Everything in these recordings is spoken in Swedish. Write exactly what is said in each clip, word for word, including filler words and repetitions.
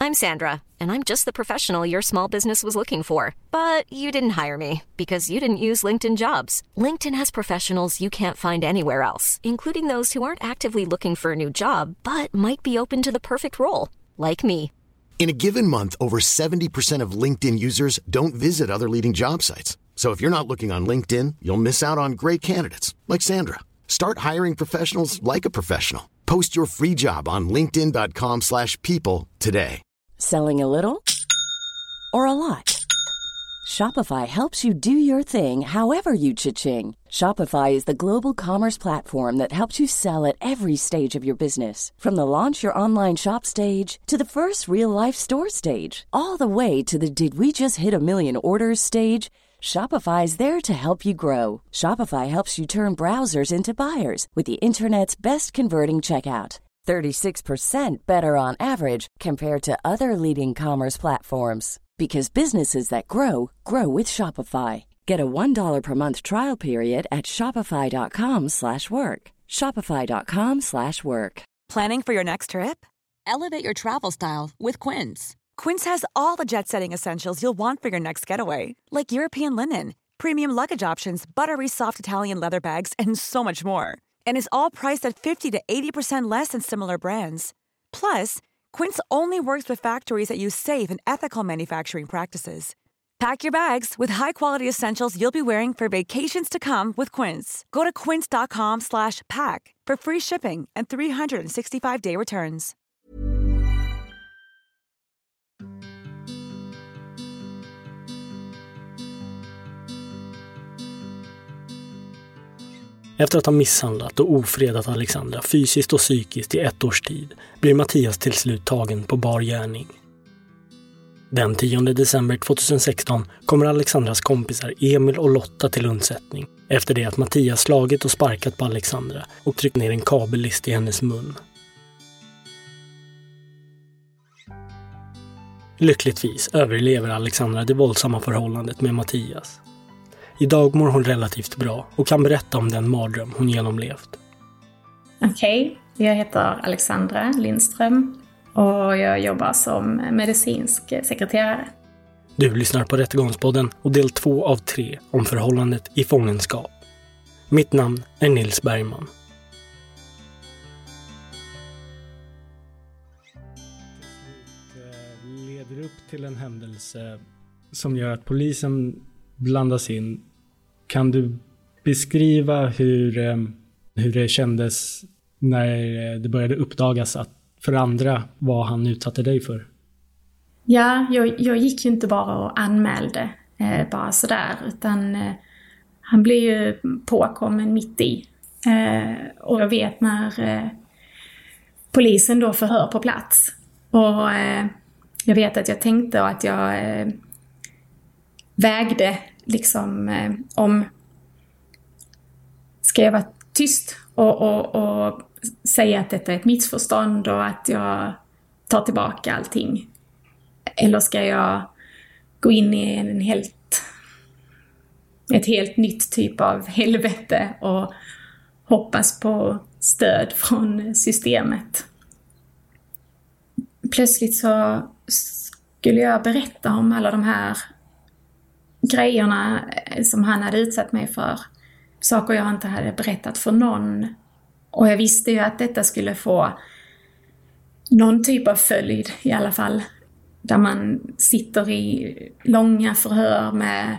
I'm Sandra, and I'm just the professional your small business was looking for. But you didn't hire me because you didn't use LinkedIn Jobs. LinkedIn has professionals you can't find anywhere else, including those who aren't actively looking for a new job, but might be open to the perfect role, like me. In a given month, over seventy percent of LinkedIn users don't visit other leading job sites. So if you're not looking on LinkedIn, you'll miss out on great candidates like Sandra. Start hiring professionals like a professional. Post your free job on linkedin dot com slash people today. Selling a little or a lot? Shopify helps you do your thing however you cha-ching. Shopify is the global commerce platform that helps you sell at every stage of your business. From the launch your online shop stage to the first real-life store stage, all the way to the did we just hit a million orders stage. Shopify is there to help you grow. Shopify helps you turn browsers into buyers with the internet's best converting checkout. thirty-six percent better on average compared to other leading commerce platforms. Because businesses that grow, grow with Shopify. Get a one dollar per month trial period at shopify.com slash work. Shopify.com slash work. Planning for your next trip? Elevate your travel style with Quince. Quince has all the jet-setting essentials you'll want for your next getaway, like European linen, premium luggage options, buttery soft Italian leather bags, and so much more. And is all priced at fifty to eighty percent less than similar brands. Plus, Quince only works with factories that use safe and ethical manufacturing practices. Pack your bags with high-quality essentials you'll be wearing for vacations to come with Quince. Go to quince.com slash pack for free shipping and three sixty-five day returns. Efter att ha misshandlat och ofredat Alexandra fysiskt och psykiskt i ett års tid blir Mattias till slut tagen på bar gärning. Den tionde december tjugohundrasexton kommer Alexandras kompisar Emil och Lotta till undsättning efter det att Mattias slagit och sparkat på Alexandra och tryckt ner en kabellist i hennes mun. Lyckligtvis överlever Alexandra det våldsamma förhållandet med Mattias. Idag mår hon relativt bra och kan berätta om den mardröm hon genomlevt. Okej, okay. Jag heter Alexandra Lindström och jag jobbar som medicinsk sekreterare. Du lyssnar på Rättegångspodden och del två av tre om förhållandet i fångenskap. Mitt namn är Nils Bergman. Det leder upp till en händelse som gör att polisen blandas in. Kan du beskriva hur, hur det kändes när det började uppdagas att för andra vad han utsatte dig för? Ja, jag, jag gick ju inte bara och anmälde eh, bara sådär, utan eh, han blev ju påkommen mitt i. Eh, och jag vet när eh, polisen då förhör på plats. Och eh, jag vet att jag tänkte att jag eh, vägde liksom eh, om ska jag vara tyst och, och, och säga att detta är ett missförstånd och att jag tar tillbaka allting. Eller ska jag gå in i en helt, ett helt nytt typ av helvete och hoppas på stöd från systemet. Plötsligt så skulle jag berätta om alla de här grejerna som han hade utsatt mig för. Saker jag inte hade berättat för någon. Och jag visste ju att detta skulle få någon typ av följd i alla fall. Där man sitter i långa förhör med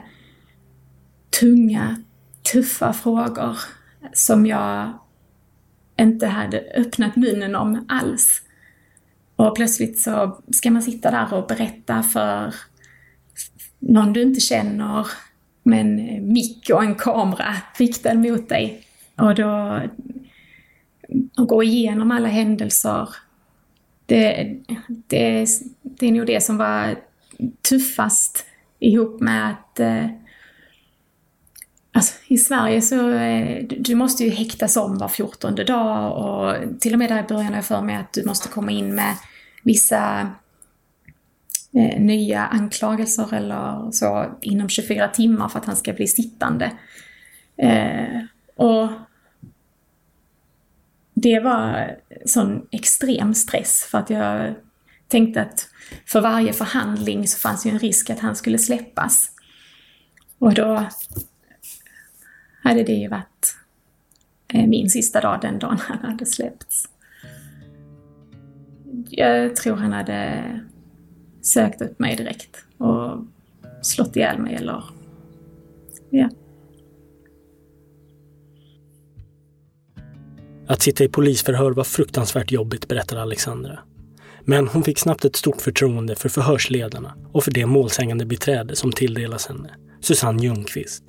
tunga, tuffa frågor som jag inte hade öppnat munnen om alls. Och plötsligt så ska man sitta där och berätta för någon du inte känner med en mick och en kamera riktad mot dig. Och då och gå igenom alla händelser. Det, det, det är nog det som var tuffast ihop med att eh, alltså, i Sverige så eh, du måste ju häktas om var fjortonde dag och till och med där i början har jag för mig att du måste komma in med vissa eh, nya anklagelser eller så inom tjugofyra timmar för att han ska bli sittande. Eh, och det var sån extrem stress för att jag tänkte att för varje förhandling så fanns ju en risk att han skulle släppas. Och då hade det ju varit min sista dag den dagen han hade släppts. Jag tror han hade sökt upp mig direkt och slått ihjäl mig eller ja. Att sitta i polisförhör var fruktansvärt jobbigt, berättar Alexandra. Men hon fick snabbt ett stort förtroende för förhörsledarna och för det målsägande beträde som tilldelas henne, Susanne Ljungqvist.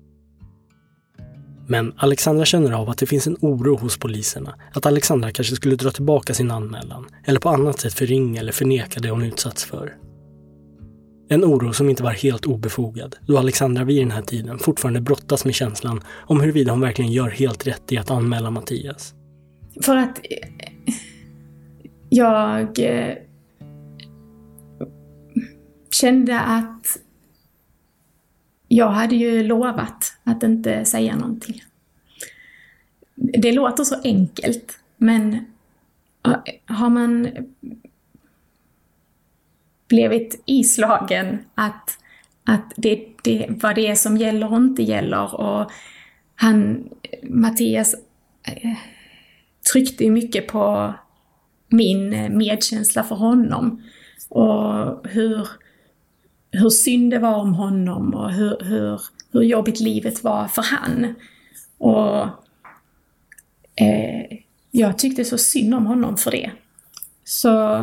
Men Alexandra känner av att det finns en oro hos poliserna att Alexandra kanske skulle dra tillbaka sin anmälan eller på annat sätt förringa eller förneka det hon utsatts för. En oro som inte var helt obefogad, då Alexandra vid den här tiden fortfarande brottas med känslan om huruvida hon verkligen gör helt rätt i att anmäla Mattias. För att jag eh, kände att jag hade ju lovat att inte säga någonting. Det låter så enkelt, men har man blivit islagen att, att det, det vad det är som gäller och inte gäller, och han, Mattias eh, tryckte ju mycket på min medkänsla för honom och hur, hur synd det var om honom och hur, hur, hur jobbigt livet var för han. Och eh, jag tyckte så synd om honom för det. Så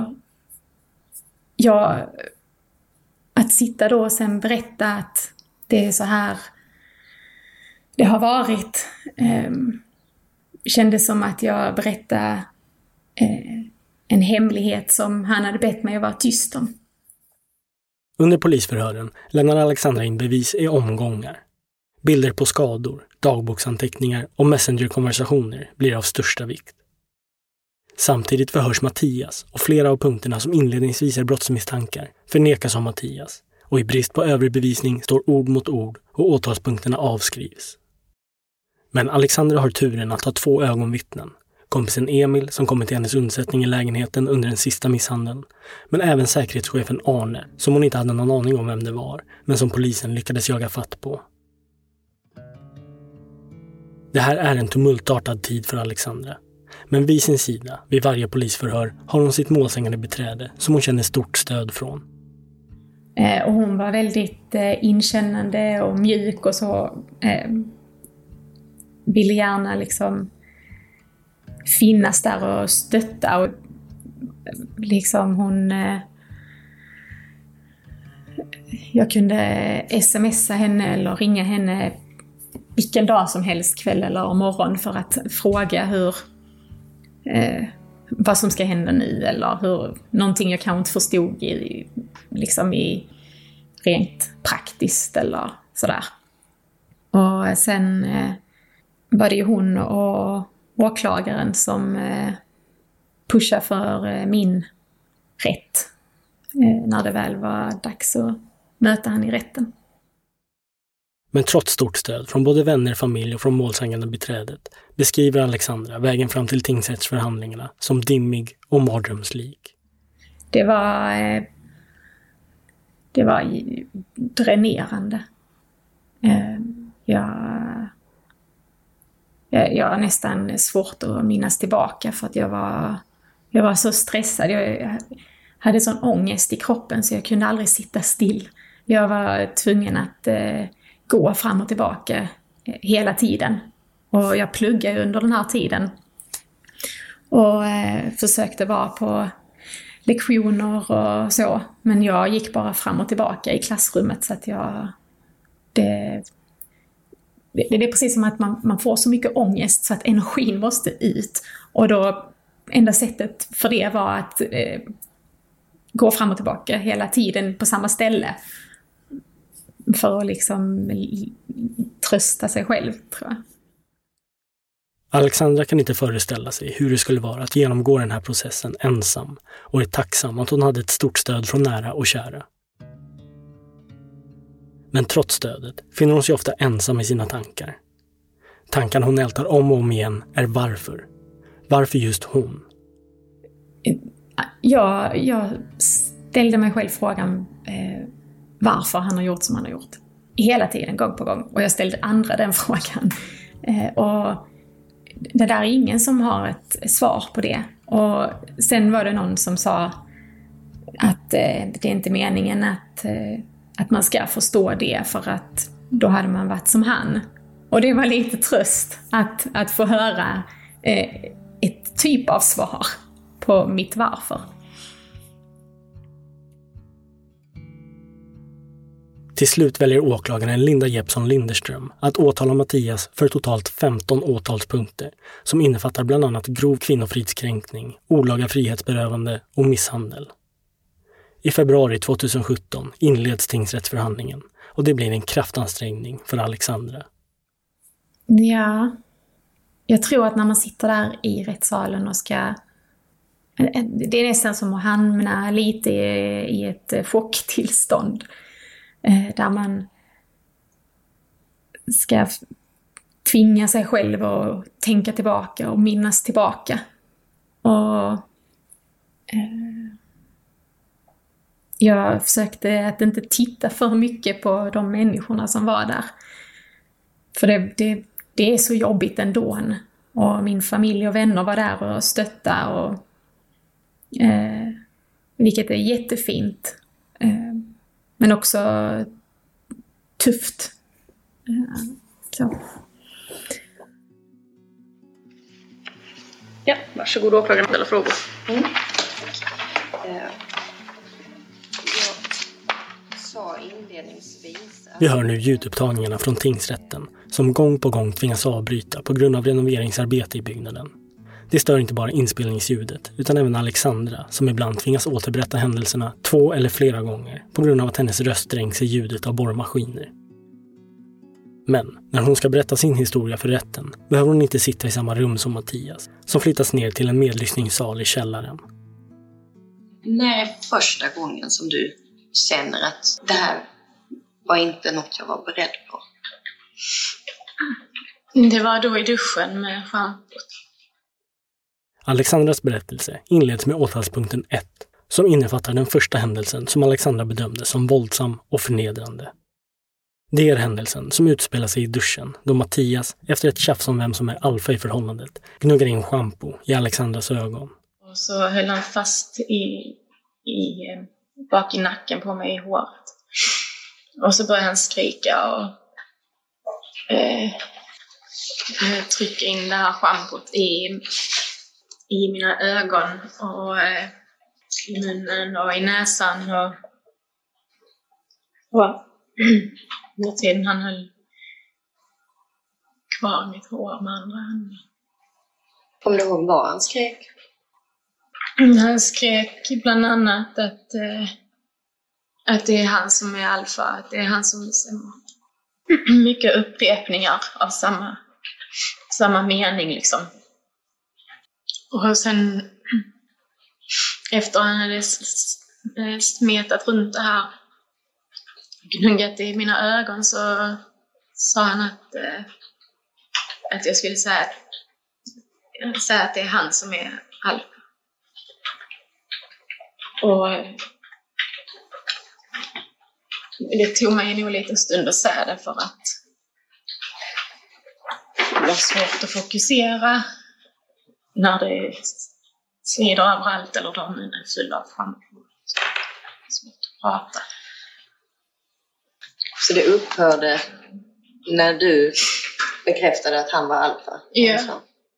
jag, att sitta då och sen berätta att det är så här det har varit, eh, kändes som att jag berättade eh, en hemlighet som han hade bett mig att vara tyst om. Under polisförhören lämnar Alexandra in bevis i omgångar. Bilder på skador, dagboksanteckningar och messengerkonversationer blir av största vikt. Samtidigt förhörs Mattias och flera av punkterna som inledningsvis är brottsmisstankar förnekas av Mattias, och i brist på övrig bevisning står ord mot ord och åtalspunkterna avskrivs. Men Alexandra har turen att ha två ögonvittnen. Kompisen Emil som kommit till hennes undsättning i lägenheten under den sista misshandeln, men även säkerhetschefen Arne som hon inte hade någon aning om vem det var, men som polisen lyckades jaga fatt på. Det här är en tumultartad tid för Alexandra. Men vid sin sida, vid varje polisförhör, har hon sitt målsägande beträde som hon känner stort stöd från. Eh, och hon var väldigt eh, inkännande och mjuk och så. Eh, ville gärna liksom finnas där och stötta. Och liksom hon... Eh, jag kunde smsa henne eller ringa henne vilken dag som helst, kväll eller morgon, för att fråga hur... Eh, vad som ska hända nu, eller hur, någonting jag kanske inte förstod i, liksom i rent praktiskt eller sådär. Och sen eh, var det ju hon och åklagaren som eh, pushade för eh, min rätt eh, när det väl var dags att möta han i rätten. Men trots stort stöd från både vänner, familj och från målsägande beträdet beskriver Alexandra vägen fram till tingsrättsförhandlingarna som dimmig och mardrömslik. Det var, det var dränerande. Jag, jag, jag har nästan svårt att minnas tillbaka för att jag var, jag var så stressad. Jag hade sån ångest i kroppen så jag kunde aldrig sitta still. Jag var tvungen att gå fram och tillbaka hela tiden. Och jag pluggade under den här tiden. Och eh, försökte vara på lektioner och så. Men jag gick bara fram och tillbaka i klassrummet så att jag... Det, det, det är precis som att man, man får så mycket ångest så att energin måste ut. Och då, enda sättet för det var att eh, gå fram och tillbaka hela tiden på samma ställe. För att liksom trösta sig själv, tror jag. Alexandra kan inte föreställa sig hur det skulle vara att genomgå den här processen ensam, och är tacksam att hon hade ett stort stöd från nära och kära. Men trots stödet finner hon sig ofta ensam i sina tankar. Tankarna hon ältar om och om igen är varför. Varför just hon? jag, jag ställde mig själv frågan eh, varför han har gjort som han har gjort. Hela tiden, gång på gång. Och jag ställde andra den frågan. Eh, och det där är ingen som har ett svar på det. Och sen var det någon som sa att eh, det är inte meningen att, eh, att man ska förstå det, för att då hade man varit som han. Och det var lite tröst att, att få höra eh, ett typ av svar på mitt varför. Till slut väljer åklagaren Linda Jeppsson Linderström att åtala Mattias för totalt femton åtalspunkter som innefattar bland annat grov kvinnofridskränkning, olaga frihetsberövande och misshandel. I februari tjugohundrasjutton inleds tingsrättsförhandlingen och det blir en kraftansträngning för Alexandra. Ja, jag tror att när man sitter där i rättssalen och ska... Det är nästan som att hamna lite i ett chocktillstånd. Där man ska tvinga sig själv att tänka tillbaka och minnas tillbaka. Och eh, jag försökte att inte titta för mycket på de människorna som var där. För det, det, det är så jobbigt ändå. Och min familj och vänner var där och stötta. Och, eh, vilket är jättefint. Eh, Men också tufft. Så. Ja, varsågod åklagaren att ställa frågor. Mm. Jag sa inledningsvis att... Vi hör nu ljudupptagningarna från tingsrätten som gång på gång tvingas avbryta på grund av renoveringsarbete i byggnaden. Det stör inte bara inspelningsljudet utan även Alexandra som ibland tvingas återberätta händelserna två eller flera gånger på grund av att hennes röst dränks i ljudet av borrmaskiner. Men när hon ska berätta sin historia för rätten behöver hon inte sitta i samma rum som Mattias som flyttas ner till en medlyssningssal i källaren. När är första gången som du känner att det här var inte något jag var beredd på? Det var då i duschen med schampot. Alexandras berättelse inleds med åtalspunkten ett som innefattar den första händelsen som Alexandra bedömde som våldsam och förnedrande. Det är händelsen som utspelar sig i duschen då Mattias, efter ett tjafs om vem som är alfa i förhållandet, gnuggar in shampoo i Alexandras ögon. Och så höll han fast i, i, bak i nacken på mig i håret. Och så började han skrika och eh, trycka in det här schampot i... i mina ögon och eh, i munnen och i näsan och, och under tiden han höll kvar mitt hår med andra handen. Kommer du ihåg vad han skrek? Han skrek bland annat att, eh, att det är han som är alfa, att det är han som bestämmer. Mycket upprepningar av samma, samma mening liksom. Och sen efter han hade smetat runt det här, gnuggat i mina ögon, så sa han att, eh, att jag skulle säga, säga att det är han som är alfa. Och det tog mig nog lite stund att säga det för att det var svårt att fokusera när det svider överallt eller de är fulla av framför. Svårt att prata. Så det upphörde när du bekräftade att han var alfa? Ja. Okay.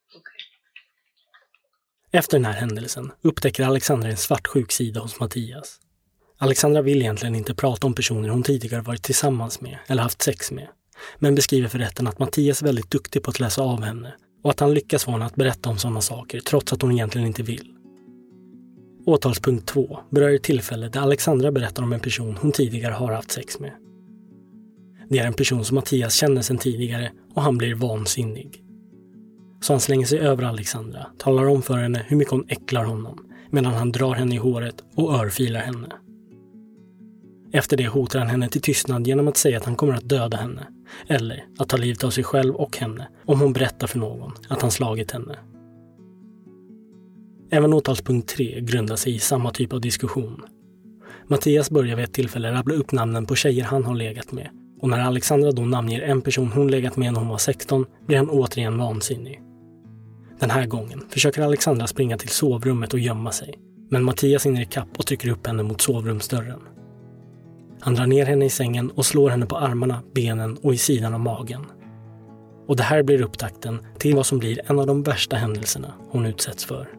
Efter den här händelsen upptäcker Alexandra en svartsjuk sida hos Mattias. Alexandra vill egentligen inte prata om personer hon tidigare varit tillsammans med eller haft sex med, men beskriver för rätten att Mattias är väldigt duktig på att läsa av henne och att han lyckas få henne att berätta om sådana saker trots att hon egentligen inte vill. Åtalspunkt två berör ett tillfälle där Alexandra berättar om en person hon tidigare har haft sex med. Det är en person som Mattias känner sedan tidigare och han blir vansinnig. Så han slänger sig över Alexandra, talar om för henne hur mycket hon äcklar honom medan han drar henne i håret och örfilar henne. Efter det hotar han henne till tystnad genom att säga att han kommer att döda henne eller att ta livet av sig själv och henne om hon berättar för någon att han slagit henne. Även åtalspunkt tre grundar sig i samma typ av diskussion. Mattias börjar vid ett tillfälle rabbla upp namnen på tjejer han har legat med. Och när Alexandra då namnger en person hon legat med när hon var sexton blir han återigen vansinnig. Den här gången försöker Alexandra springa till sovrummet och gömma sig. Men Mattias hinner i kapp och trycker upp henne mot sovrumsdörren. Han drar ner henne i sängen och slår henne på armarna, benen och i sidan av magen. Och det här blir upptakten till vad som blir en av de värsta händelserna hon utsätts för.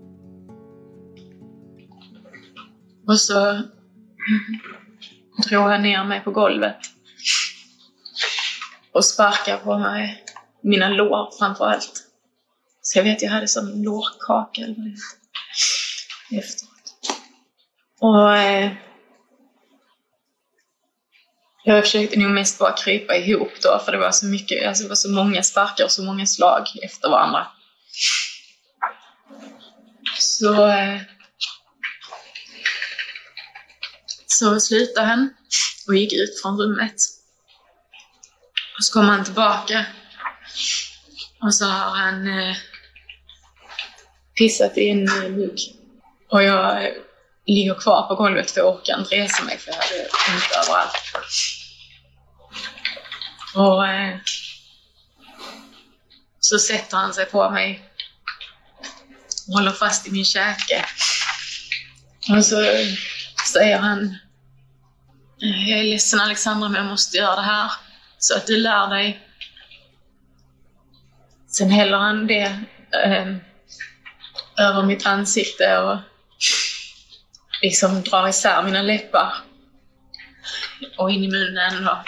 Och så drog han ner mig på golvet och sparkade på mig, mina lår framför allt. Så jag vet, jag hade som lårkaka eller vad det heter efteråt. Och eh, jag försökte nog mest bara krypa ihop då, för det var så mycket, alltså det var så många sparkar och så många slag efter varandra. Så eh, så slutade han och gick ut från rummet. Och så kom han tillbaka. Och så har han eh, pissat i en eh, mugg. Och jag eh, ligger kvar på golvet för jag orkar inte resa mig för jag hade ont överallt. Och eh, så sätter han sig på mig och håller fast i min käke. Och så säger han: jag är ledsen Alexandra, men jag måste göra det här så att du lär dig. Sen häller han det eh, över mitt ansikte och liksom drar isär mina läppar och in i munnen och,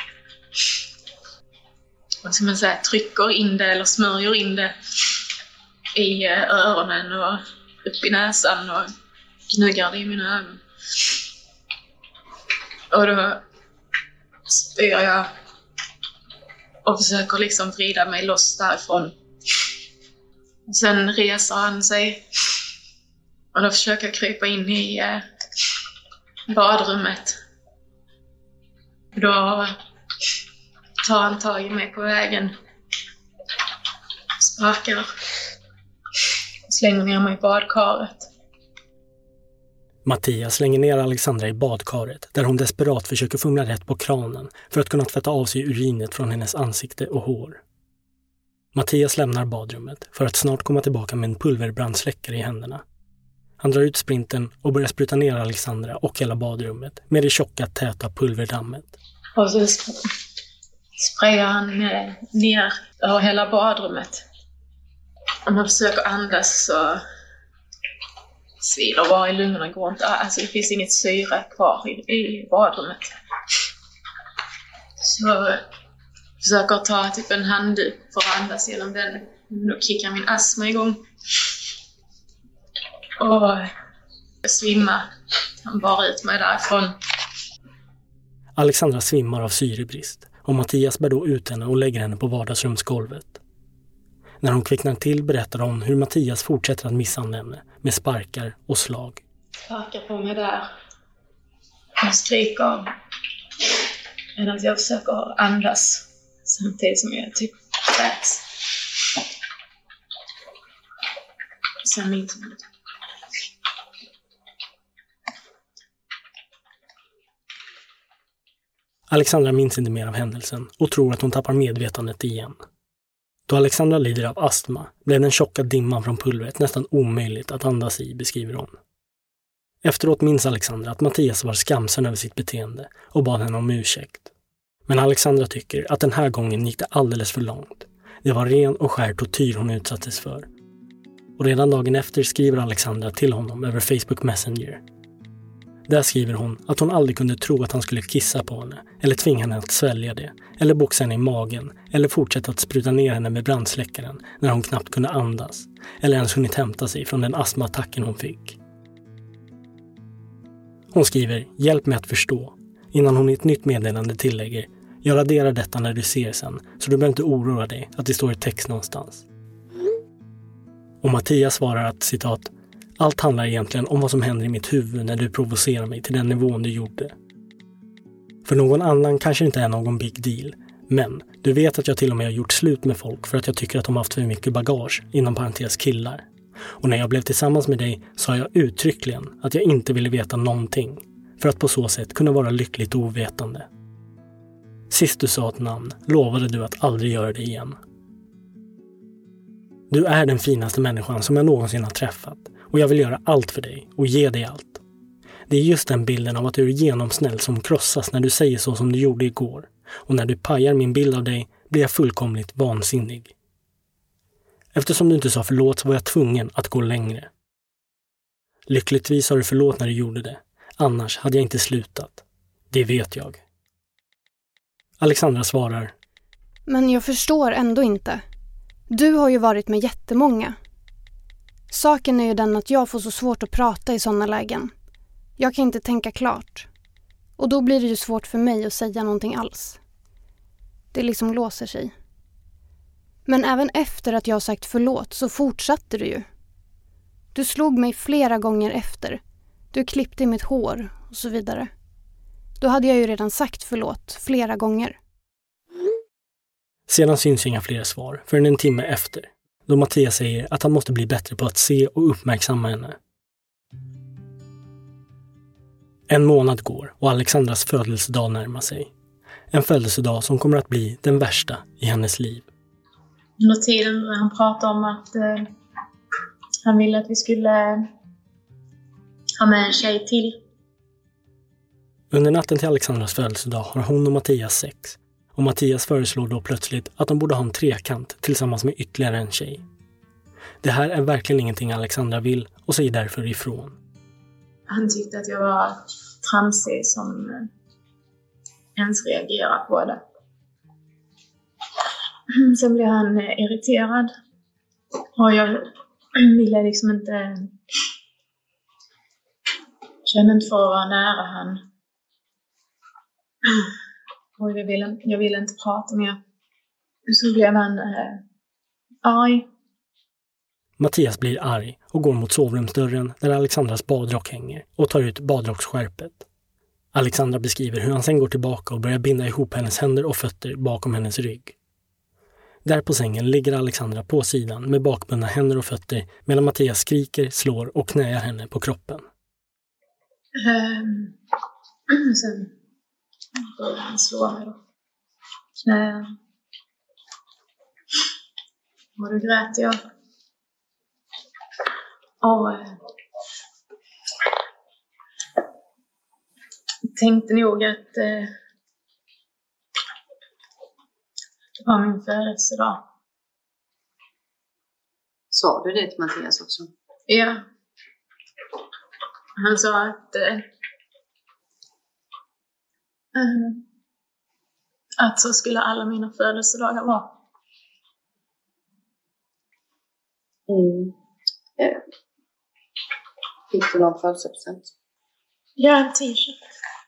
och som man säger, trycker in det eller smörjer in det i eh, öronen och upp i näsan och gnuggar det i mina ögon. Och då spyr jag och försöker liksom vrida mig loss därifrån. Sen reser han sig och då försöker jag krypa in i eh, badrummet. Då tar han tag i mig på vägen, sparkar och slänger ner mig i badkaret. Mattias slänger ner Alexandra i badkaret där hon desperat försöker fumla rätt på kranen för att kunna tvätta av sig urinet från hennes ansikte och hår. Mattias lämnar badrummet för att snart komma tillbaka med en pulverbrandsläckare i händerna. Han drar ut sprinten och börjar spruta ner Alexandra och hela badrummet med det tjocka, täta pulverdammet. Och så sprayar han ner över hela badrummet. Om man försöker andas så svider bara i lungorna, går inte. Alltså det finns inget syre kvar i, i badrummet. Så försöker ta typ en handduk för att andas genom den. Då kickar min astma igång. Och jag svimmar. Han bar ut mig därifrån. Alexandra svimmar av syrebrist och Mattias bär då ut henne och lägger henne på vardagsrumsgolvet. När hon kvicknar till berättar hon hur Mattias fortsätter att misshandla henne med sparkar och slag. Sparkar på mig där. Han skriker medan jag försöker andas samtidigt som jag typ kräks. Sen minns man det. Alexandra minns inte mer av händelsen och tror att hon tappar medvetandet igen. Då Alexandra lider av astma blev den tjocka dimman från pulvret nästan omöjligt att andas i, beskriver hon. Efteråt minns Alexandra att Mattias var skamsen över sitt beteende och bad henne om ursäkt. Men Alexandra tycker att den här gången gick det alldeles för långt. Det var ren och skär tortyr hon utsattes för. Och redan dagen efter skriver Alexandra till honom över Facebook Messenger. Där skriver hon att hon aldrig kunde tro att han skulle kissa på henne eller tvinga henne att svälja det eller boxa henne i magen eller fortsätta att spruta ner henne med brandsläckaren när hon knappt kunde andas eller ens hunnit hämta sig från den astmaattacken hon fick. Hon skriver hjälp mig att förstå innan hon i ett nytt meddelande tillägger jag raderar detta när du ser sen så du behöver inte oroa dig att det står i text någonstans. Och Mattias svarar att citat allt handlar egentligen om vad som händer i mitt huvud när du provocerar mig till den nivån du gjorde. För någon annan kanske inte är någon big deal, men du vet att jag till och med har gjort slut med folk för att jag tycker att de har haft för mycket bagage, inom parentes killar. Och när jag blev tillsammans med dig sa jag uttryckligen att jag inte ville veta någonting, för att på så sätt kunna vara lyckligt ovetande. Sist du sa ett namn lovade du att aldrig göra det igen. Du är den finaste människan som jag någonsin har träffat, och jag vill göra allt för dig och ge dig allt. Det är just den bilden av att du är genomsnäll som krossas när du säger så som du gjorde igår, och när du pajar min bild av dig blir jag fullkomligt vansinnig. Eftersom du inte sa förlåt så var jag tvungen att gå längre. Lyckligtvis sa du förlåt när du gjorde det, annars hade jag inte slutat. Det vet jag. Alexandra svarar: Men jag förstår ändå inte. Du har ju varit med jättemånga. Saken är ju den att jag får så svårt att prata i sådana lägen. Jag kan inte tänka klart. Och då blir det ju svårt för mig att säga någonting alls. Det liksom låser sig. Men även efter att jag sagt förlåt så fortsatte du ju. Du slog mig flera gånger efter. Du klippte i mitt hår och så vidare. Då hade jag ju redan sagt förlåt flera gånger. Sedan syns inga fler svar förrän en timme efter, då Mattias säger att han måste bli bättre på att se och uppmärksamma henne. En månad går och Alexandras födelsedag närmar sig. En födelsedag som kommer att bli den värsta i hennes liv. Under tiden han pratade om att eh, han ville att vi skulle ha med en tjej till. Under natten till Alexandras födelsedag har hon och Mattias sex. Och Mattias föreslår då plötsligt att de borde ha en trekant tillsammans med ytterligare en tjej. Det här är verkligen ingenting Alexandra vill och säger därför ifrån. Han tyckte att jag var tramsig som ens reagerar på det. Sen blev han irriterad. Och jag ville liksom inte... kände inte för att vara nära han. Och jag ville, jag ville inte prata mer. Så blev han eh, arg. Mattias blir arg och går mot sovrumsdörren där Alexandras badrock hänger och tar ut badrocksskärpet. Alexandra beskriver hur han sen går tillbaka och börjar binda ihop hennes händer och fötter bakom hennes rygg. Där på sängen ligger Alexandra på sidan med bakbundna händer och fötter medan Mattias skriker, slår och knäar henne på kroppen. Um, sen började han slå mig då. Knäar. Och då grät jag. Och eh, tänkte nog att eh, det var min födelsedag. Sa du det till Mattias också? Ja. Han sa att eh, att så skulle alla mina födelsedagar vara. Mm. Eh. Fick du någon födelsedagspresent? Ja, en t-shirt.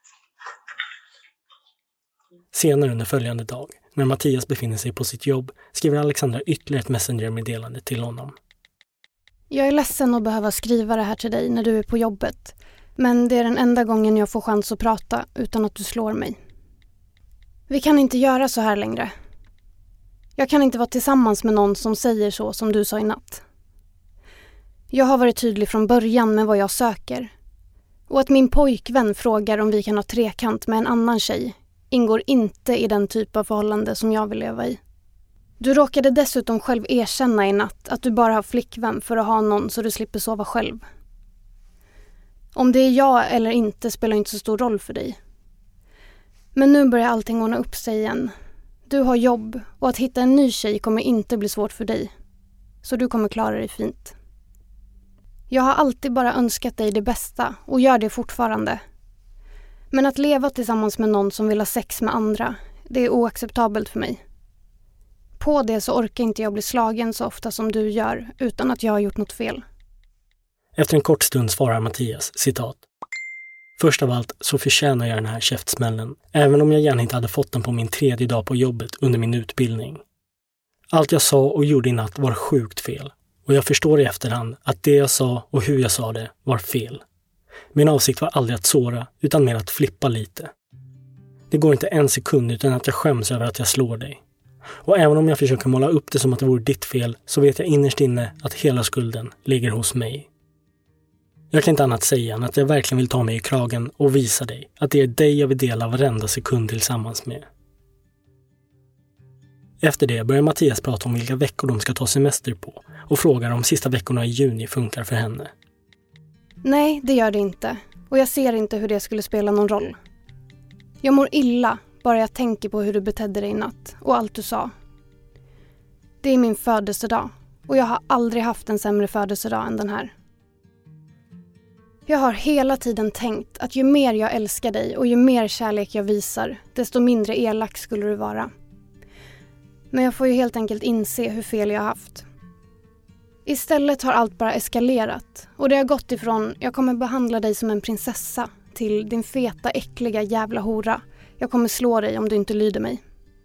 Senare under följande dag, när Mattias befinner sig på sitt jobb, skriver Alexandra ytterligare ett messenger-meddelande till honom. Jag är ledsen att behöva skriva det här till dig när du är på jobbet. Men det är den enda gången jag får chans att prata utan att du slår mig. Vi kan inte göra så här längre. Jag kan inte vara tillsammans med någon som säger så som du sa i natt. Jag har varit tydlig från början med vad jag söker. Och att min pojkvän frågar om vi kan ha trekant med en annan tjej ingår inte i den typ av förhållande som jag vill leva i. Du råkade dessutom själv erkänna i natt att du bara har flickvän för att ha någon så du slipper sova själv. Om det är jag eller inte spelar inte så stor roll för dig. Men nu börjar allting ordna upp sig igen. Du har jobb och att hitta en ny tjej kommer inte bli svårt för dig. Så du kommer klara dig fint. Jag har alltid bara önskat dig det bästa och gör det fortfarande. Men att leva tillsammans med någon som vill ha sex med andra, det är oacceptabelt för mig. På det så orkar inte jag bli slagen så ofta som du gör utan att jag har gjort något fel. Efter en kort stund svarar Mattias, citat. Först av allt så förtjänar jag den här käftsmällen, även om jag gärna inte hade fått den på min tredje dag på jobbet under min utbildning. Allt jag sa och gjorde i natt var sjukt fel. Och jag förstår i efterhand att det jag sa och hur jag sa det var fel. Min avsikt var aldrig att såra, utan mer att flippa lite. Det går inte en sekund utan att jag skäms över att jag slår dig. Och även om jag försöker måla upp det som att det vore ditt fel så vet jag innerst inne att hela skulden ligger hos mig. Jag kan inte annat säga än att jag verkligen vill ta mig i kragen och visa dig att det är dig jag vill dela varenda sekund tillsammans med. Efter det börjar Mattias prata om vilka veckor de ska ta semester på och frågar om sista veckorna i juni funkar för henne. Nej, det gör det inte. Och jag ser inte hur det skulle spela någon roll. Jag mår illa bara jag tänker på hur du betedde dig i natt och allt du sa. Det är min födelsedag och jag har aldrig haft en sämre födelsedag än den här. Jag har hela tiden tänkt att ju mer jag älskar dig och ju mer kärlek jag visar, desto mindre elak skulle du vara. Men jag får ju helt enkelt inse hur fel jag har haft. Istället har allt bara eskalerat och det har gått ifrån jag kommer behandla dig som en prinsessa till din feta, äckliga jävla hora. Jag kommer slå dig om du inte lyder mig.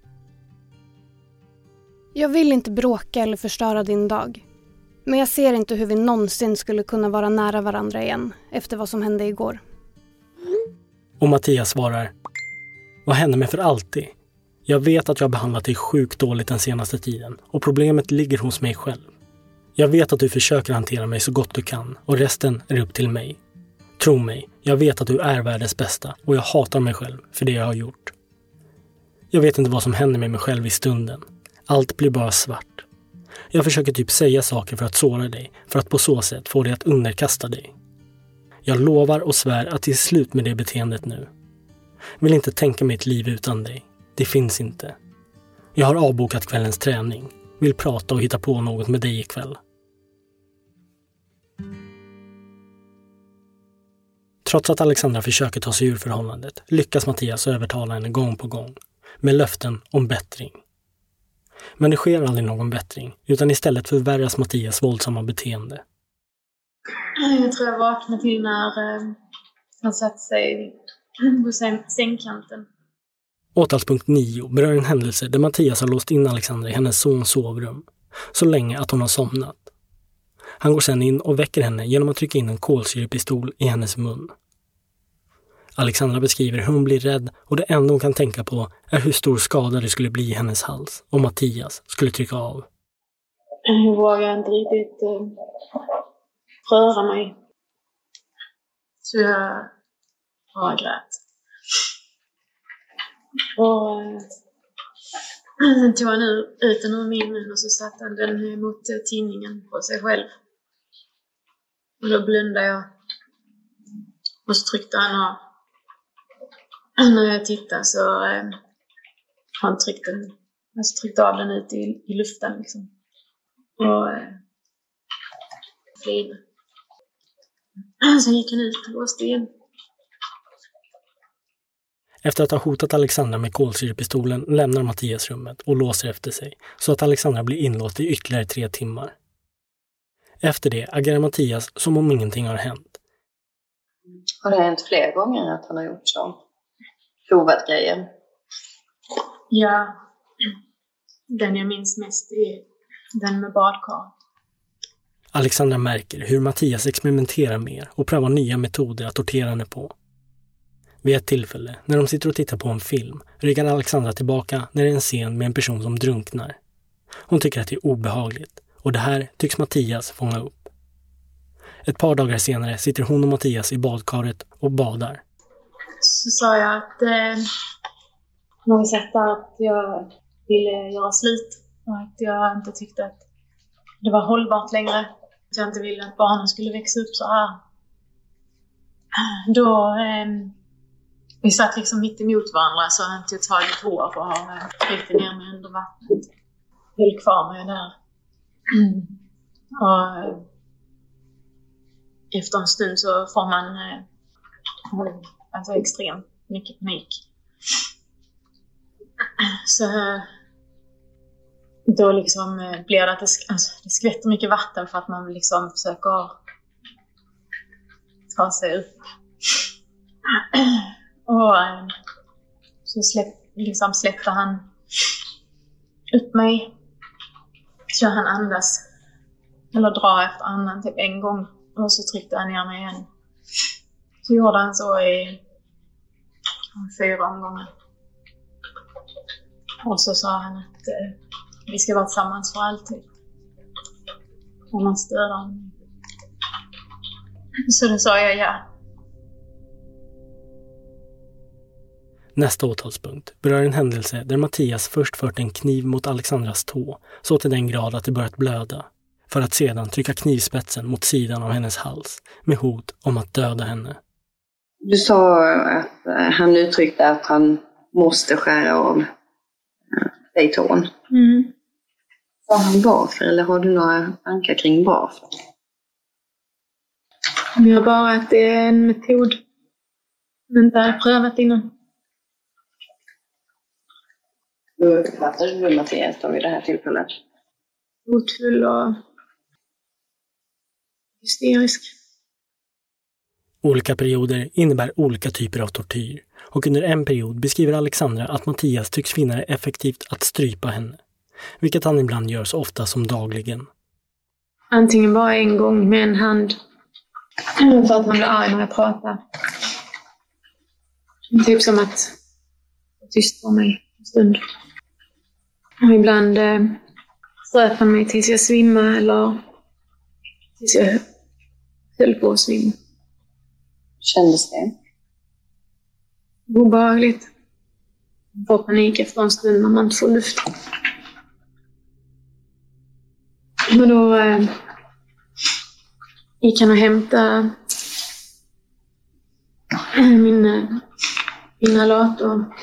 Jag vill inte bråka eller förstöra din dag. Men jag ser inte hur vi någonsin skulle kunna vara nära varandra igen efter vad som hände igår. Och Mattias svarar: vad hände med för alltid? Jag vet att jag har behandlat dig sjukt dåligt den senaste tiden och problemet ligger hos mig själv. Jag vet att du försöker hantera mig så gott du kan och resten är upp till mig. Tro mig, jag vet att du är världens bästa och jag hatar mig själv för det jag har gjort. Jag vet inte vad som händer med mig själv i stunden. Allt blir bara svart. Jag försöker typ säga saker för att såra dig, för att på så sätt få dig att underkasta dig. Jag lovar och svär att det är slut med det beteendet nu. Vill inte tänka mig ett liv utan dig. Det finns inte. Jag har avbokat kvällens träning. Vill prata och hitta på något med dig ikväll. Trots att Alexandra försöker ta sig ur förhållandet lyckas Mattias övertala henne gång på gång med löften om bättring. Men det sker aldrig någon bättring utan istället förvärras Mattias våldsamma beteende. Jag tror jag vaknade till när eh, han satt sig på säng- sängkanten. Åtalspunkt nio berör en händelse där Mattias har låst in Alexandra i hennes sons sovrum så länge att hon har somnat. Han går sedan in och väcker henne genom att trycka in en kolsyrepistol i hennes mun. Alexandra beskriver hur hon blir rädd och det enda hon kan tänka på är hur stor skada det skulle bli i hennes hals om Mattias skulle trycka av. Jag vågar inte riktigt uh, röra mig. Så jag bara grät. Och uh, sen tog han ut den ur min mun och så satte han den mot uh, tinningen på sig själv. Och då blundade jag. Och så tryckte han av. När jag tittade så eh, han tryckte, den, alltså tryckte av den ut i, i luften liksom. Och eh, flin. Sen gick han ut och låste igen. Efter att ha hotat Alexandra med kolsyrepistolen lämnar Mattias rummet och låser efter sig så att Alexandra blir inlåst i ytterligare tre timmar. Efter det agerar Mattias som om ingenting har hänt. Har det hänt fler gånger att han har gjort så? Provat grejer? Ja. Den jag minns mest är den med badkar. Alexandra märker hur Mattias experimenterar mer och prövar nya metoder att tortera henne på. Vid ett tillfälle, när de sitter och tittar på en film, ryggar Alexandra tillbaka när det är en scen med en person som drunknar. Hon tycker att det är obehagligt och det här tycks Mattias fånga upp. Ett par dagar senare sitter hon och Mattias i badkaret och badar. Så sa jag att eh, när vi satt där att jag ville göra slut och att jag inte tyckte att det var hållbart längre. Att jag inte ville att barnen skulle växa upp så här. Då eh, vi satt liksom mitt emot varandra så han tog tag i hår och har tryckt ner mig under vattnet. Höll kvar mig där. Mm. Och efter en stund så får man eh, alltså extremt mycket panik. Så då liksom blir det att det, alltså, det skvätter mycket vatten för att man liksom försöker ta sig upp. Och så släpp, liksom släppte han upp mig. Så han andas eller dra efter andan typ en gång och så tryckte han ner mig igen. Så gjorde han så i fyra omgångar. Och så sa han att eh, vi ska vara tillsammans för alltid. Om man stöder honom. Så då sa jag ja. Nästa åtalspunkt berör en händelse där Mattias först fört en kniv mot Alexandras tå, så till den grad att det börjat blöda, för att sedan trycka knivspetsen mot sidan av hennes hals med hot om att döda henne. Du sa att han uttryckte att han måste skära av dig tån. Mm. Sa han varför, eller har du några tankar kring varför? Jag bara att det är en metod jag inte har prövat innan. Hur uppfattar du Mattias då vid det här tillfället? Hotfull och hysterisk. Olika perioder innebär olika typer av tortyr, och under en period beskriver Alexandra att Mattias tycks finna det effektivt att strypa henne, vilket han ibland gör så ofta som dagligen. Antingen bara en gång med en hand, för att man blir arg när jag pratar. Typ som att tyst på mig en stund. Och ibland eh, ströp han mig tills jag svimmade eller tills jag höll på att svimma. Kändes det? Obehagligt. Man får panik efter en stund när man inte får luft. Men då eh, gick han och hämtade min eh, inhalator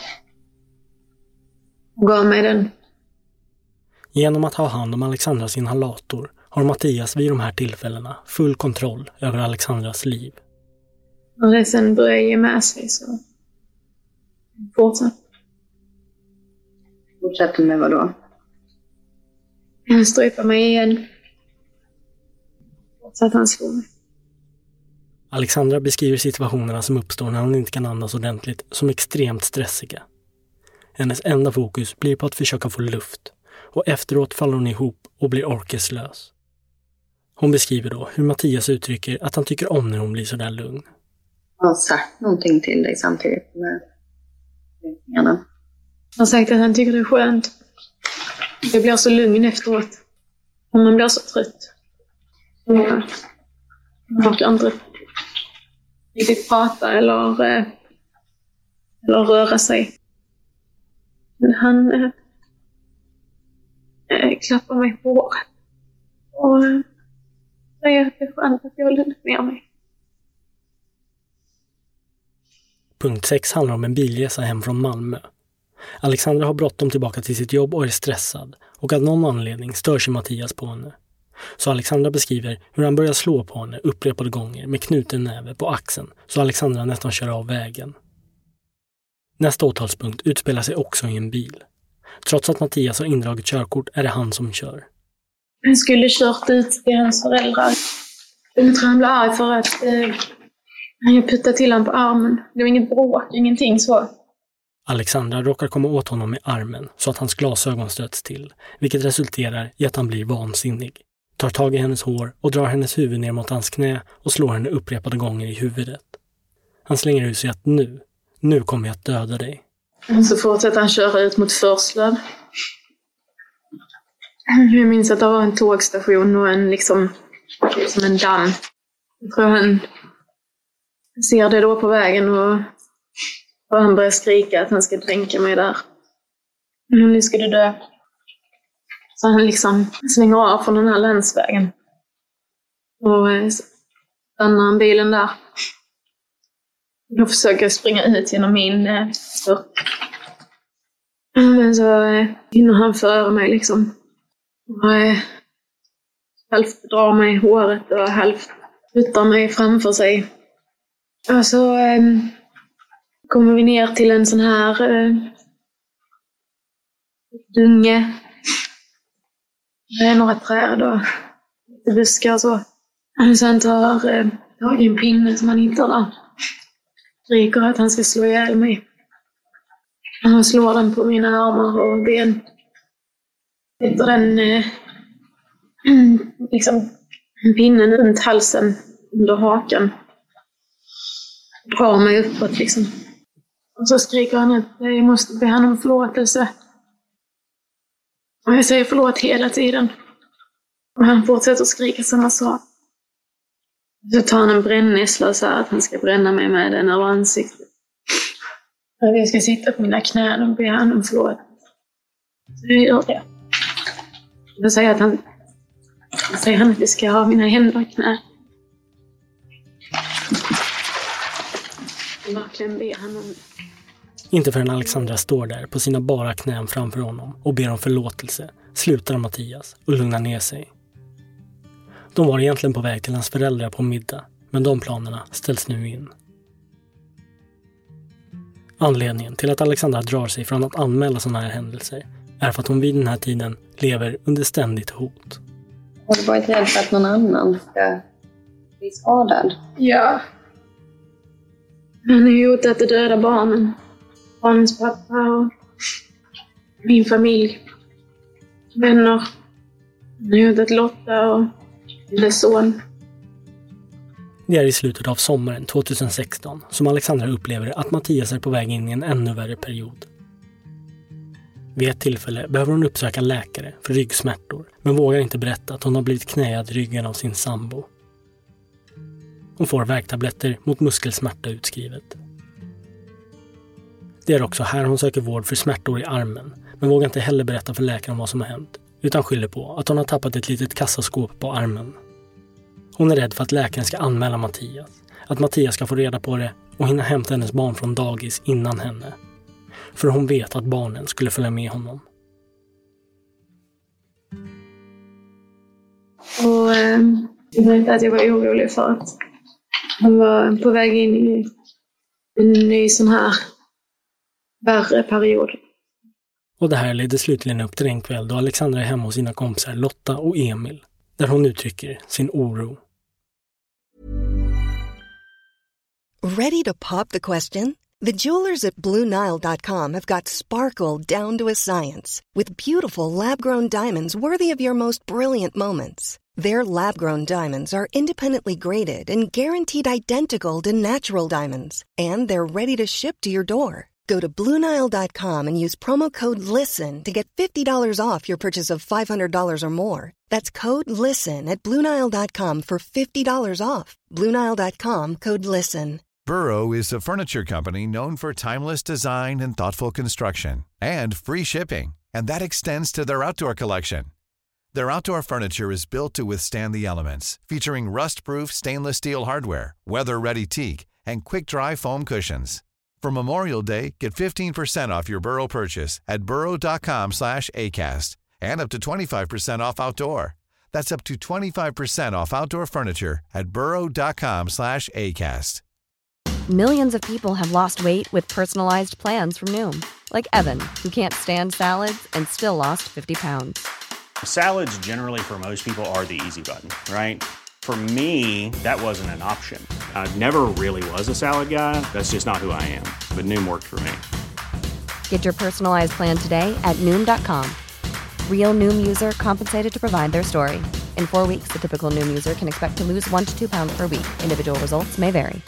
och gav mig den. Genom att ha hand om Alexandras inhalator har Mattias vid de här tillfällena full kontroll över Alexandras liv. Och det sen började ge med sig så fortsatt. Fortsätter med vad då? Han strypade mig igen. Fortsatt han slog mig. Alexandra beskriver situationerna som uppstår när hon inte kan andas ordentligt som extremt stressiga. Hennes enda fokus blir på att försöka få luft, och efteråt faller hon ihop och blir orkeslös. Hon beskriver då hur Mattias uttrycker att han tycker om när hon blir så där lugn. Jag har sagt någonting till dig samtidigt med räkningarna. Han har sagt att han tycker det är skönt. Jag blir så lugn efteråt. Och man blir så trött. Jag orkar inte riktigt prata eller, eller röra sig. Men han äh, äh, klappar mig på håret. Och äh, säger att det är skönt att jag har lugnat ner mig. Punkt sex handlar om en bilresa hem från Malmö. Alexandra har bråttom tillbaka till sitt jobb och är stressad, och av någon anledning stör sig Mattias på henne. Så Alexandra beskriver hur han börjar slå på henne upprepade gånger med knuten näve på axeln, så Alexandra nästan kör av vägen. Nästa åtalspunkt utspelar sig också i en bil. Trots att Mattias har indragit körkort är det han som kör. Han skulle kört ut till hans föräldrar. Jag tror han blev arg för att eh, jag puttade till honom på armen. Det var inget bråk, ingenting så. Alexandra råkar komma åt honom med armen så att hans glasögon stöts till, vilket resulterar i att han blir vansinnig. Tar tag i hennes hår och drar hennes huvud ner mot hans knä och slår henne upprepade gånger i huvudet. Han slänger ut sig att nu, nu kommer jag att döda dig. Och så fortsätter han köra ut mot Förslöv. Jag minns att det var en tågstation och en liksom som en damm. Jag tror han ser det då på vägen och, och han börjar skrika att han ska dränka mig där. Men nu ska du dö. Så han liksom svänger av från den här länsvägen. Och stannar bilen där. Då försöker jag springa ut genom min eh, stört. Men så eh, hinner han före mig liksom. Och eh, halvt drar mig i håret och halvt puttar mig framför sig. Och så eh, kommer vi ner till en sån här eh, dunge. Det är några träd och lite buskar och så. Och sen tar eh, tag i en pinne som han hittar där. Skriker att han ska slå ihjäl mig. Han slår den på mina armar och ben. Sätter den eh, liksom pinnen runt halsen under hakan. Drar mig uppåt liksom. Och så skriker han att jag måste be han om förlåtelse. Och jag säger förlåt hela tiden. Och han fortsätter skrika samma sak. Så tar han en brännässla och säger att han ska bränna mig med den över ansiktet. Och jag ska sitta på mina knän och be han om förlåt. Så jag gör det. Då säger, att han, då säger han att jag ska ha mina händer i knä. Jag verkligen ber han om det. Inte förrän Alexandra står där på sina bara knän framför honom och ber om förlåtelse slutar Mattias och lugnar ner sig. De var egentligen på väg till hans föräldrar på middag, men de planerna ställs nu in. Anledningen till att Alexandra drar sig från att anmäla sådana här händelser är för att hon vid den här tiden lever under ständigt hot. Har du varit rädd för att någon annan ska bli skadad? Ja. Han har ju hotat att döda barnen. Barnens pappa och min familj. Vänner. Han har hotat Lotta och hennes son. Det är i slutet av sommaren tjugohundrasexton som Alexandra upplever att Mattias är på väg in i en ännu värre period. Vid ett tillfälle behöver hon uppsöka läkare för ryggsmärtor, men vågar inte berätta att hon har blivit knäad i ryggen av sin sambo. Hon får värktabletter mot muskelsmärta utskrivet. Det är också här hon söker vård för smärtor i armen, men vågar inte heller berätta för läkaren vad som har hänt, utan skyller på att hon har tappat ett litet kassaskåp på armen. Hon är rädd för att läkaren ska anmäla Mattias, att Mattias ska få reda på det och hinna hämta hennes barn från dagis innan henne. För hon vet att barnen skulle följa med honom. Och eh, jag tänkte att jag var orolig för att han var på väg in i en ny sån här värre period. Och det här ledde slutligen upp till en kväll då Alexandra är hemma hos sina kompisar Lotta och Emil, där hon uttrycker sin oro. Ready to pop the question? The jewelers at Blue Nile dot com have got sparkle down to a science with beautiful lab-grown diamonds worthy of your most brilliant moments. Their lab-grown diamonds are independently graded and guaranteed identical to natural diamonds, and they're ready to ship to your door. Go to Blue Nile dot com and use promo code LISTEN to get fifty dollars off your purchase of five hundred dollars or more. That's code LISTEN at Blue Nile dot com for fifty dollars off. Blue Nile dot com, code LISTEN. Burrow is a furniture company known for timeless design and thoughtful construction, and free shipping, and that extends to their outdoor collection. Their outdoor furniture is built to withstand the elements, featuring rust-proof stainless steel hardware, weather-ready teak, and quick-dry foam cushions. For Memorial Day, get fifteen percent off your Burrow purchase at burrow dot com slash acast, and up to twenty-five percent off outdoor. That's up to twenty-five percent off outdoor furniture at burrow dot com slash acast. Millions of people have lost weight with personalized plans from Noom. Like Evan, who can't stand salads and still lost fifty pounds. Salads generally for most people are the easy button, right? For me, that wasn't an option. I never really was a salad guy. That's just not who I am. But Noom worked for me. Get your personalized plan today at Noom dot com. Real Noom user compensated to provide their story. In four weeks, the typical Noom user can expect to lose one to two pounds per week. Individual results may vary.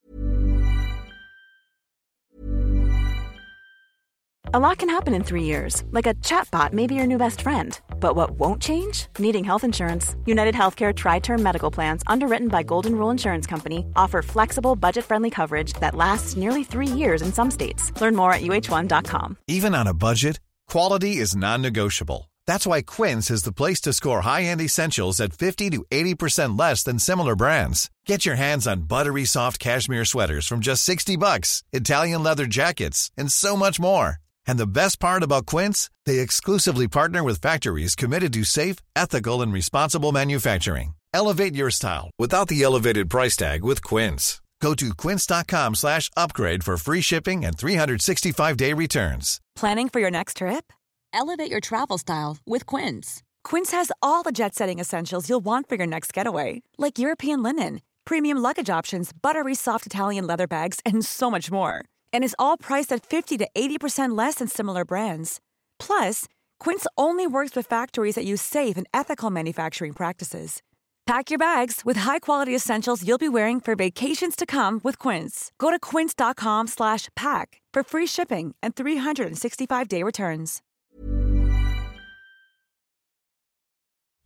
A lot can happen in three years, like a chatbot may be your new best friend. But what won't change? Needing health insurance. United Healthcare Tri-Term Medical Plans, underwritten by Golden Rule Insurance Company, offer flexible, budget-friendly coverage that lasts nearly three years in some states. Learn more at U H one dot com. Even on a budget, quality is non-negotiable. That's why Quince is the place to score high-end essentials at fifty to eighty percent less than similar brands. Get your hands on buttery soft cashmere sweaters from just sixty bucks, Italian leather jackets, and so much more. And the best part about Quince, they exclusively partner with factories committed to safe, ethical, and responsible manufacturing. Elevate your style without the elevated price tag with Quince. Go to quince dot com slash upgrade for free shipping and three sixty-five day returns. Planning for your next trip? Elevate your travel style with Quince. Quince has all the jet-setting essentials you'll want for your next getaway, like European linen, premium luggage options, buttery soft Italian leather bags, and so much more. And is all priced at fifty to eighty percent less than similar brands. Plus, Quince only works with factories that use safe and ethical manufacturing practices. Pack your bags with high-quality essentials you'll be wearing for vacations to come with Quince. Go to quince dot com slash pack for free shipping and three sixty-five day returns.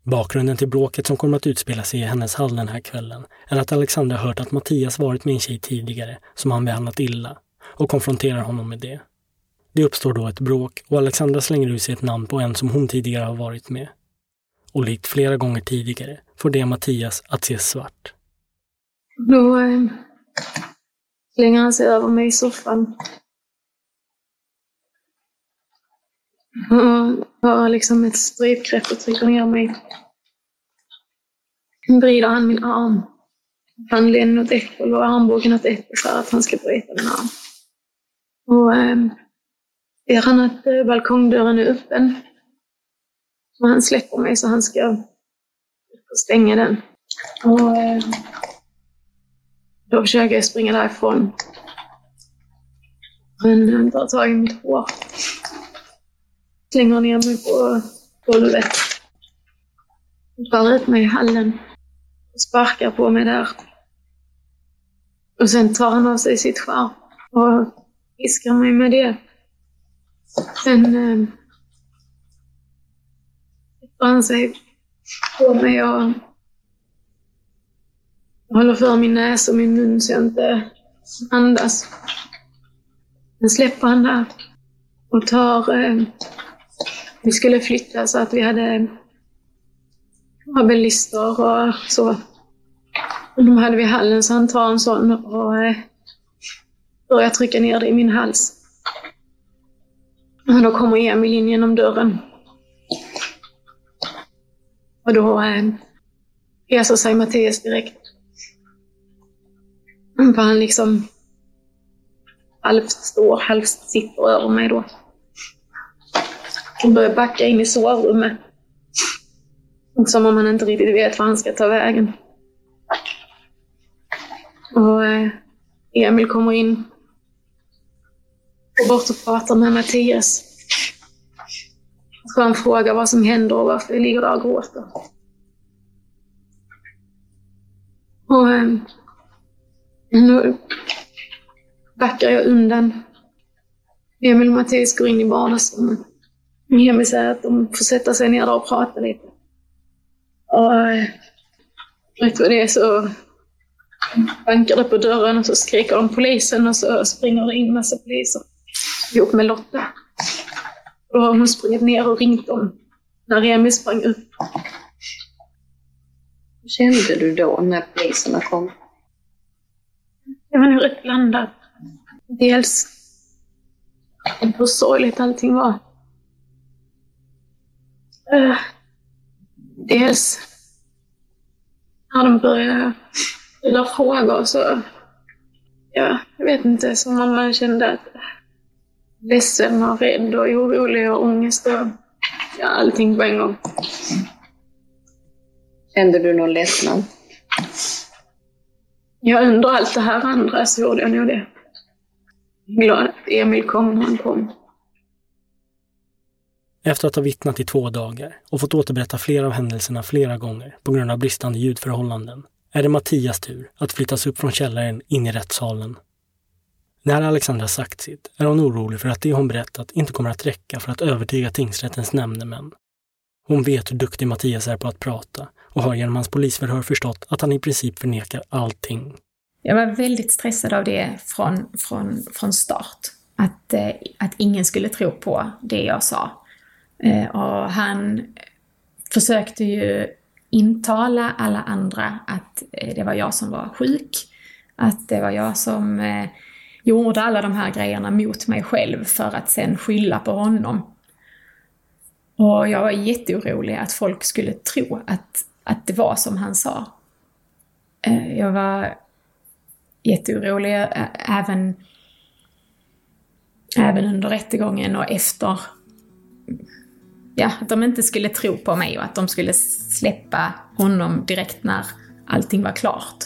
Bakgrunden till bråket som kommer att utspela sig i hennes hall den här kvällen är att Alexandra hört att Mattias varit med en tjej tidigare som han behandlat illa och konfronterar honom med det. Det uppstår då ett bråk och Alexandra slänger ut sig ett namn på en som hon tidigare har varit med. Och likt flera gånger tidigare får det Mattias att se svart. Då eh, slänger han sig över mig i soffan. Och har liksom ett strypgrepp och trycker ner mig. Vrider han min arm. Handleden åt ett håll och armbågen åt ett för att han ska bryta min arm. Och eh, ser han att eh, balkongdörren är öppen. Och han släpper mig så han ska stänga den. Och eh, då försöker jag springa därifrån. Men han tar tag i mitt hår. Slänger ner mig på golvet. Drar ut mig i hallen. Och sparkar på mig där. Och sen tar han av sig sitt skärp. Och piskar mig med det. Sen eh, drar han sig på mig och håller för min näsa och min mun så jag inte andas. Sen släpper han där och tar... Eh, vi skulle flytta så att vi hade möbellistor och så. Och de hade vi i hallen så han tar en sån och eh, börjar trycka ner det i min hals. Och då kommer Emil in genom dörren. Och då eh, reser sig Mattias direkt. För han liksom halvt står, halvt sitter över mig då. Och börjar backa in i sovrummet. Som om han inte riktigt vet var han ska ta vägen. Och eh, Emil kommer in. Och bort och pratar med Mattias. Så han frågar vad som händer och varför jag ligger där och gråter. Och eh, nu backar jag undan. Emil och Mattias går in i vardagsrummet. Emil säger att de får sätta sig ner och prata lite. Och vet du vad det är så bankar det på dörren och så skriker de polisen och så springer det in massa poliser. Ihop med Lotta. Och då har hon spridit ner och ringt dem när Emil sprang upp. Hur kände du då när poliserna kom? Det var nog rätt blandat. Dels hur sorgligt allting var. Uh, dels när de började ställa frågor så ja, jag vet inte, som om man kände att ledsen och rädd och orolig och ångest och ja, allting på en gång. Kände du någon ledsnad? Ja, under allt det här andra så gjorde jag nog det. Jag är glad att Emil kom när han kom. Efter att ha vittnat i två dagar och fått återberätta flera av händelserna flera gånger på grund av bristande ljudförhållanden är det Mattias tur att flyttas upp från källaren in i rättssalen. När Alexandra sagt sitt är hon orolig för att det hon berättat inte kommer att räcka för att övertyga tingsrättens nämndemän. Hon vet hur duktig Mattias är på att prata och har genom hans polisförhör förstått att han i princip förnekar allting. Jag var väldigt stressad av det från, från, från start. Att, eh, att ingen skulle tro på det jag sa. Eh, och han försökte ju intala alla andra att eh, det var jag som var sjuk. Att det var jag som eh, gjorde alla de här grejerna mot mig själv för att sen skylla på honom. Och jag var jätteorolig att folk skulle tro att, att det var som han sa. Eh, jag var jätteorolig äh, även, även under rättegången och efter. Ja, att de inte skulle tro på mig och att de skulle släppa honom direkt när allting var klart.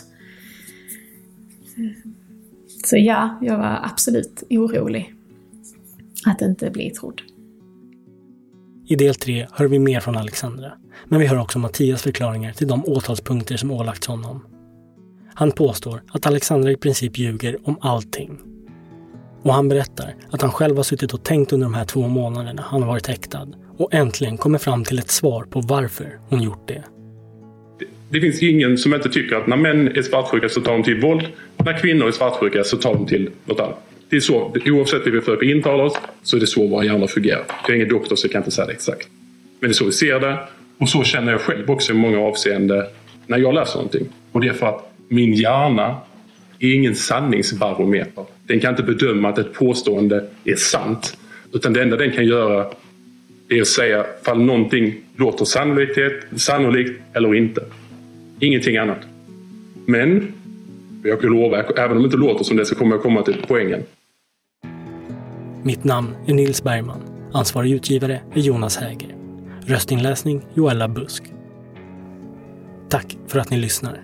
Så ja, jag var absolut orolig att inte bli trodd. I del tre hör vi mer från Alexandra, men vi hör också Mattias förklaringar till de åtalspunkter som ålagts honom. Han påstår att Alexandra i princip ljuger om allting. Och han berättar att han själv har suttit och tänkt under de här två månaderna han har varit häktad och äntligen kommer fram till ett svar på varför hon gjort det. Det finns ingen som inte tycker att när män är svartsjuka så tar de till våld. När kvinnor är svartsjuka så tar de till något annat. Det är så, oavsett hur vi försöker intala oss så är det så våra hjärnor fungerar. Jag är ingen doktor så jag kan inte säga det exakt. Men det är så vi ser det. Och så känner jag själv också i många avseenden när jag läser någonting. Och det är för att min hjärna är ingen sanningsbarometer. Den kan inte bedöma att ett påstående är sant. Utan det enda den kan göra är att säga ifall någonting låter sannolikt, sannolikt eller inte. Ingenting annat. Men jag kan lova, även om det inte låter som det så kommer jag komma till poängen. Mitt namn är Nils Bergman. Ansvarig utgivare är Jonas Häger. Röstinläsning Joella Busk. Tack för att ni lyssnar.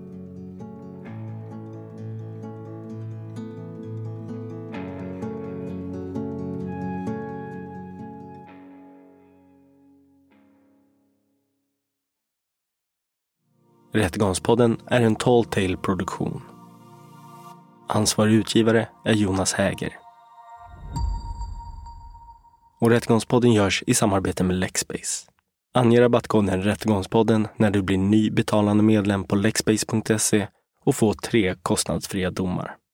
Rättegångspodden är en Tall Tale-produktion. Ansvarig utgivare är Jonas Häger. Och Rättegångspodden görs i samarbete med Lexbase. Ange rabattkoden Rättegångspodden när du blir ny betalande medlem på lexbase punkt se och få tre kostnadsfria domar.